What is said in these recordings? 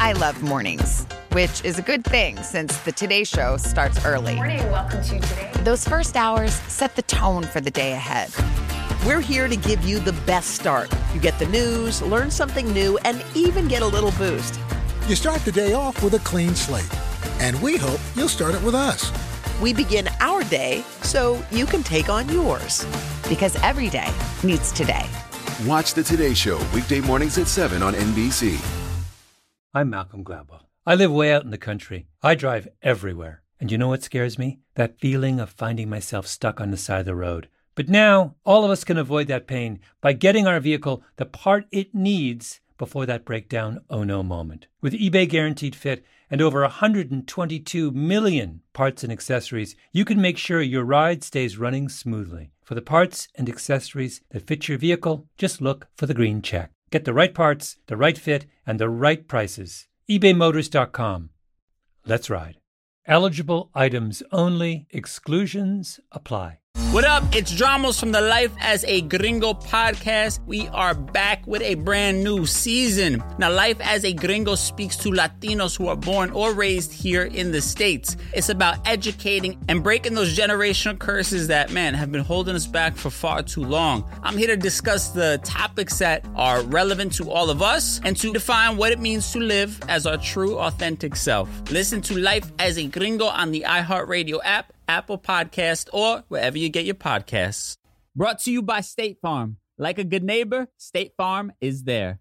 I love mornings, which is a good thing since the Today Show starts early. Good morning, welcome to Today. Those first hours set the tone for the day ahead. We're here to give you the best start. You get the news, learn something new, and even get a little boost. You start the day off with a clean slate, and we hope you'll start it with us. We begin our day so you can take on yours. Because every day needs today. Watch the Today Show weekday mornings at 7 on NBC. I'm Malcolm Gladwell. I live way out in the country. I drive everywhere. And you know what scares me? That feeling of finding myself stuck on the side of the road. But now, all of us can avoid that pain by getting our vehicle the part it needs before that breakdown oh no moment. With eBay Guaranteed Fit and over 122 million parts and accessories, you can make sure your ride stays running smoothly. For the parts and accessories that fit your vehicle, just look for the green check. Get the right parts, the right fit, and the right prices. ebaymotors.com. Let's ride. Eligible items only. Exclusions apply. What up? It's Dramos from the Life as a Gringo podcast. We are back with a brand new season. Now, Life as a Gringo speaks to Latinos who are born or raised here in the States. It's about educating and breaking those generational curses that, man, have been holding us back for far too long. I'm here to discuss the topics that are relevant to all of us and to define what it means to live as our true, authentic self. Listen to Life as a Gringo on the iHeartRadio app, Apple Podcast, or wherever you get your podcasts. Brought to you by State Farm. Like a good neighbor, State Farm is there.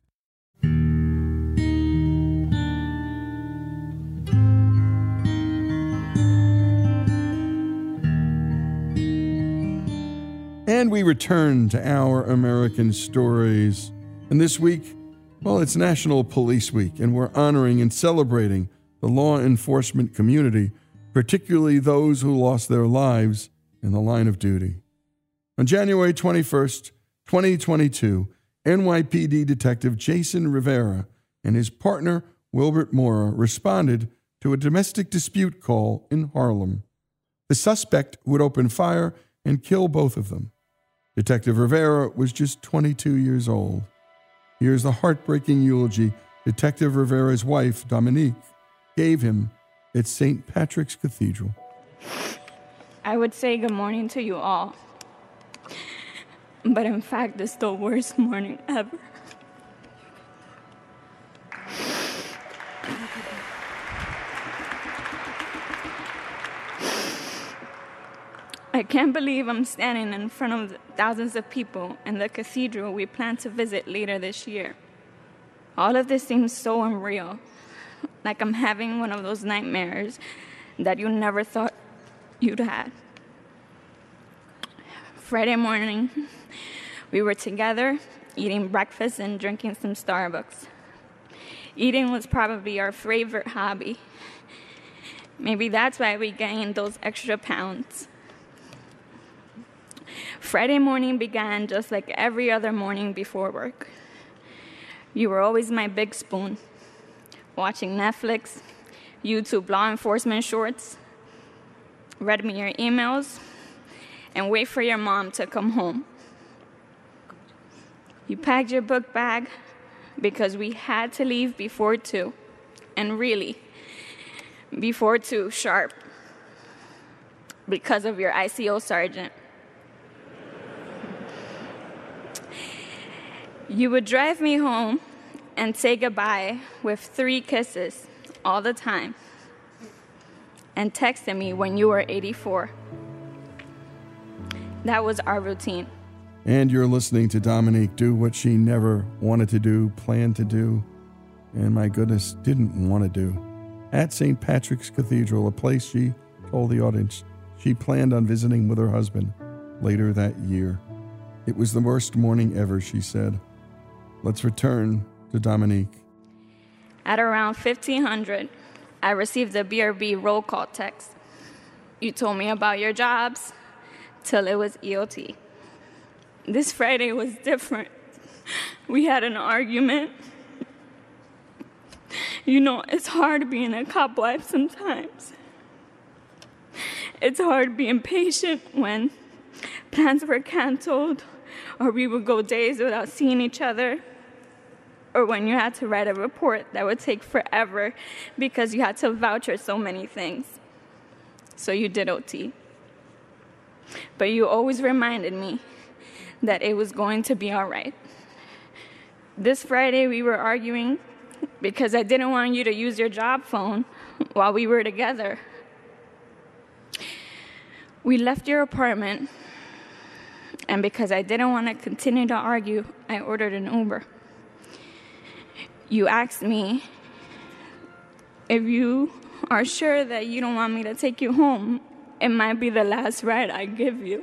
And we return to our American stories. And this week, well, it's National Police Week, and we're honoring and celebrating the law enforcement community, particularly those who lost their lives in the line of duty. On January 21st, 2022, NYPD Detective Jason Rivera and his partner, Wilbert Mora, responded to a domestic dispute call in Harlem. The suspect would open fire and kill both of them. Detective Rivera was just 22 years old. Here's the heartbreaking eulogy Detective Rivera's wife, Dominique, gave him at St. Patrick's Cathedral. I would say good morning to you all, but in fact, it's the worst morning ever. I can't believe I'm standing in front of thousands of people in the cathedral we plan to visit later this year. All of this seems so unreal. Like I'm having one of those nightmares that you never thought you'd had. Friday morning, we were together, eating breakfast and drinking some Starbucks. Eating was probably our favorite hobby. Maybe that's why we gained those extra pounds. Friday morning began just like every other morning before work. You were always my big spoon. Watching Netflix, YouTube law enforcement shorts, read me your emails, and wait for your mom to come home. You packed your book bag because we had to leave before 2, and really, before 2 sharp, because of your ICO sergeant. You would drive me home and say goodbye with 3 kisses all the time, and texted me when you were 84. That was our routine. And you're listening to Dominique do what she never wanted to do, planned to do, and my goodness, didn't want to do. At St. Patrick's Cathedral, a place she told the audience she planned on visiting with her husband later that year. It was the worst morning ever, she said. Let's return to Dominique. At around 1500, I received a BRB roll call text. You told me about your jobs till it was EOT. This Friday was different. We had an argument. You know, it's hard being a cop wife sometimes. It's hard being patient when plans were canceled, or we would go days without seeing each other, or when you had to write a report that would take forever because you had to vouch for so many things. So you did OT. But you always reminded me that it was going to be all right. This Friday we were arguing because I didn't want you to use your job phone while we were together. We left your apartment, and because I didn't want to continue to argue, I ordered an Uber. You asked me if you are sure that you don't want me to take you home. It might be the last ride I give you.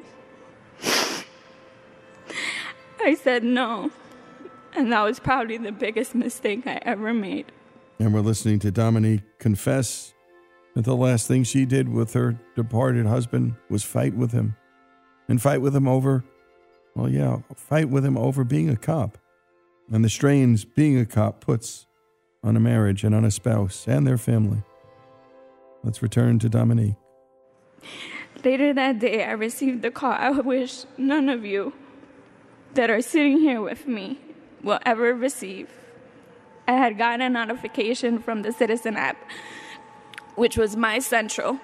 I said no, and that was probably the biggest mistake I ever made. And we're listening to Dominique confess that the last thing she did with her departed husband was fight with him. And fight with him over, fight with him over being a cop. And the strains being a cop puts on a marriage and on a spouse and their family. Let's return to Dominique. Later that day, I received a call I wish none of you that are sitting here with me will ever receive. I had gotten a notification from the Citizen app, which was my central.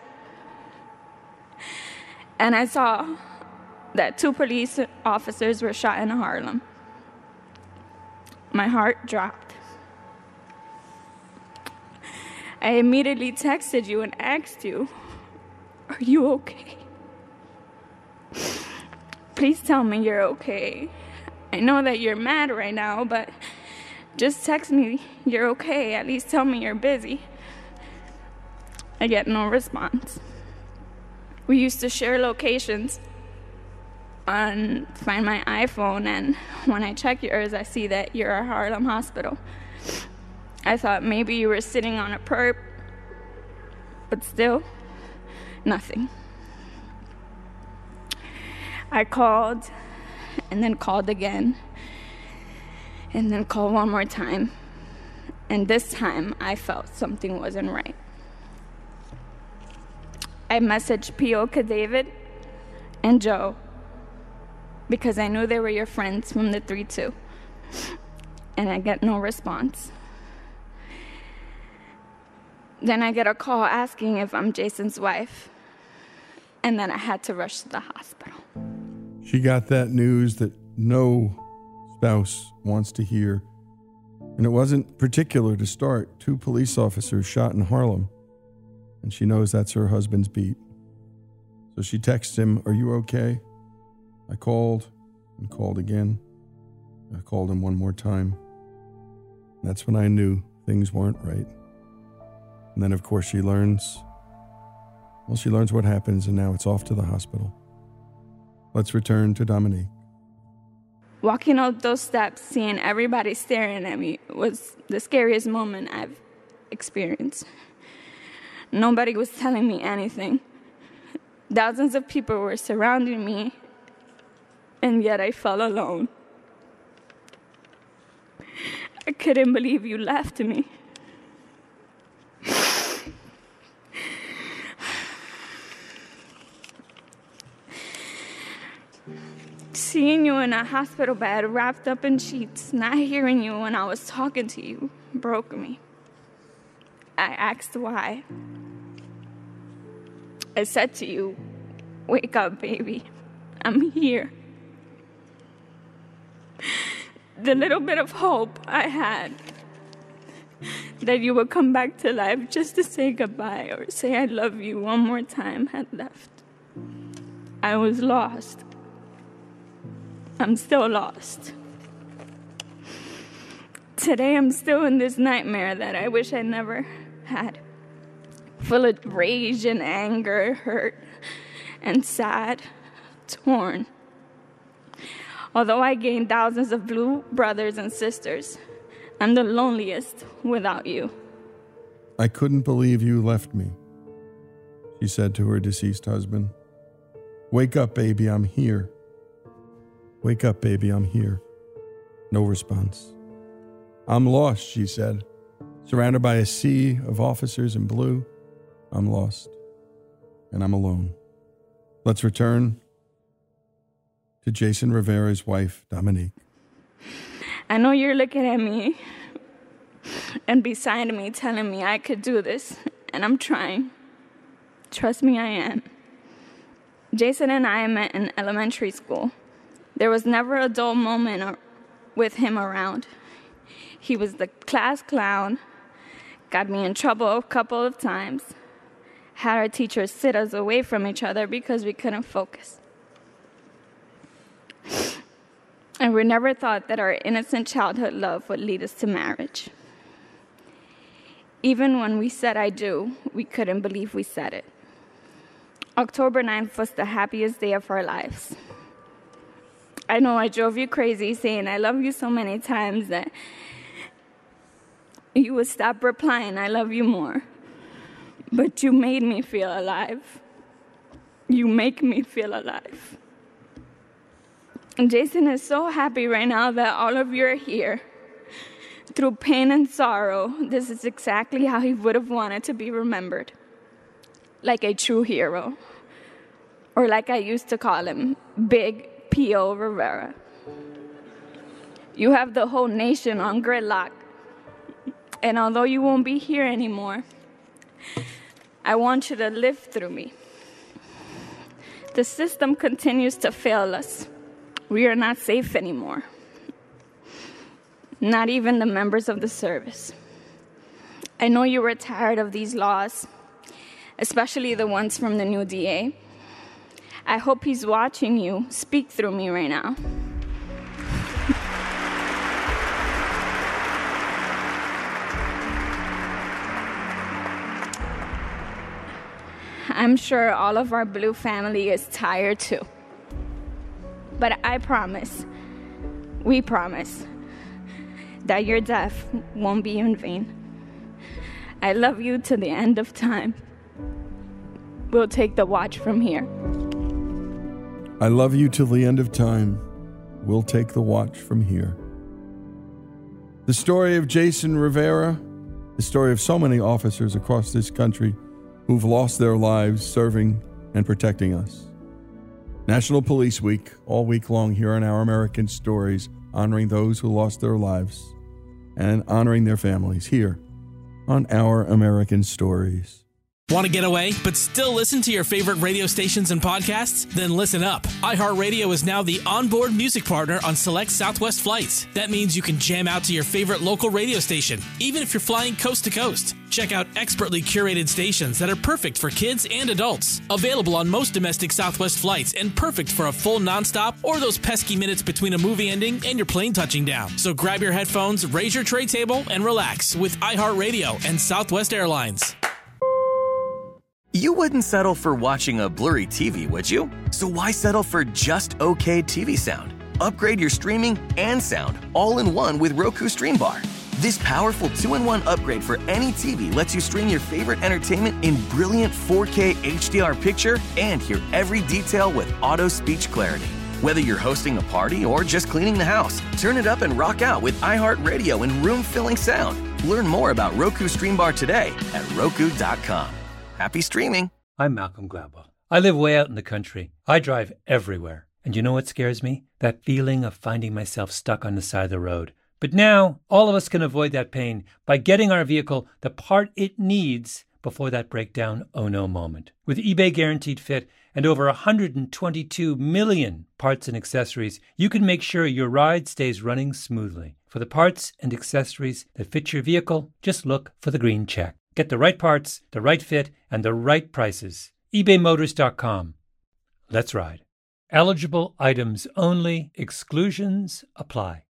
And I saw that 2 police officers were shot in Harlem. My heart dropped. I immediately texted you and asked you, "Are you okay? Please tell me you're okay. I know that you're mad right now, but just text me you're okay. At least tell me you're busy." I get no response. We used to share locations on Find My iPhone, and when I check yours, I see that you're at Harlem Hospital. I thought maybe you were sitting on a perp, but still, nothing. I called, and then called again, and then called one more time, and this time I felt something wasn't right. I messaged Pioka David and Joe because I knew they were your friends from the 3-2, and I get no response. Then I get a call asking if I'm Jason's wife, and then I had to rush to the hospital. She got that news that no spouse wants to hear, and it wasn't particular to start. 2 police officers shot in Harlem, and she knows that's her husband's beat. So she texts him, "Are you okay?" I called and called again. I called him one more time. That's when I knew things weren't right. And then, of course, she learns what happens, and now it's off to the hospital. Let's return to Dominique. Walking up those steps, seeing everybody staring at me was the scariest moment I've experienced. Nobody was telling me anything. Thousands of people were surrounding me, and yet I felt alone. I couldn't believe you left me. Seeing you in a hospital bed, wrapped up in sheets, not hearing you when I was talking to you, broke me. I asked why. I said to you, "Wake up, baby. I'm here." The little bit of hope I had that you would come back to life just to say goodbye or say I love you one more time had left. I was lost. I'm still lost. Today I'm still in this nightmare that I wish I never had. Full of rage and anger, hurt and sad, torn. Although I gained thousands of blue brothers and sisters, I'm the loneliest without you. I couldn't believe you left me, she said to her deceased husband. "Wake up, baby, I'm here. Wake up, baby, I'm here." No response. "I'm lost," she said. "Surrounded by a sea of officers in blue, I'm lost. And I'm alone." Let's return to Jason Rivera's wife, Dominique. I know you're looking at me and beside me telling me I could do this, and I'm trying. Trust me, I am. Jason and I met in elementary school. There was never a dull moment with him around. He was the class clown, got me in trouble a couple of times, had our teachers sit us away from each other because we couldn't focus. And we never thought that our innocent childhood love would lead us to marriage. Even when we said I do, we couldn't believe we said it. October 9th was the happiest day of our lives. I know I drove you crazy saying I love you so many times that you would stop replying I love you more. But you made me feel alive. You make me feel alive. And Jason is so happy right now that all of you are here. Through pain and sorrow, this is exactly how he would have wanted to be remembered. Like a true hero. Or like I used to call him, Big P.O. Rivera. You have the whole nation on gridlock. And although you won't be here anymore, I want you to live through me. The system continues to fail us. We are not safe anymore. Not even the members of the service. I know you were tired of these laws, especially the ones from the new DA. I hope he's watching you speak through me right now. I'm sure all of our blue family is tired too. But I promise, we promise, that your death won't be in vain. I love you to the end of time. We'll take the watch from here. I love you till the end of time. We'll take the watch from here. The story of Jason Rivera, the story of so many officers across this country who've lost their lives serving and protecting us. National Police Week, all week long here on Our American Stories, honoring those who lost their lives and honoring their families here on Our American Stories. Want to get away, but still listen to your favorite radio stations and podcasts? Then listen up. iHeartRadio is now the onboard music partner on select Southwest flights. That means you can jam out to your favorite local radio station, even if you're flying coast to coast. Check out expertly curated stations that are perfect for kids and adults. Available on most domestic Southwest flights and perfect for a full nonstop or those pesky minutes between a movie ending and your plane touching down. So grab your headphones, raise your tray table, and relax with iHeartRadio and Southwest Airlines. You wouldn't settle for watching a blurry TV, would you? So why settle for just okay TV sound? Upgrade your streaming and sound all in one with Roku Stream Bar. This powerful 2-in-1 upgrade for any TV lets you stream your favorite entertainment in brilliant 4K HDR picture and hear every detail with auto speech clarity. Whether you're hosting a party or just cleaning the house, turn it up and rock out with iHeartRadio and room-filling sound. Learn more about Roku Stream Bar today at Roku.com. Happy streaming. I'm Malcolm Gladwell. I live way out in the country. I drive everywhere. And you know what scares me? That feeling of finding myself stuck on the side of the road. But now, all of us can avoid that pain by getting our vehicle the part it needs before that breakdown oh no moment. With eBay Guaranteed Fit and over 122 million parts and accessories, you can make sure your ride stays running smoothly. For the parts and accessories that fit your vehicle, just look for the green check. Get the right parts, the right fit, and the right prices. ebaymotors.com. Let's ride. Eligible items only. Exclusions apply.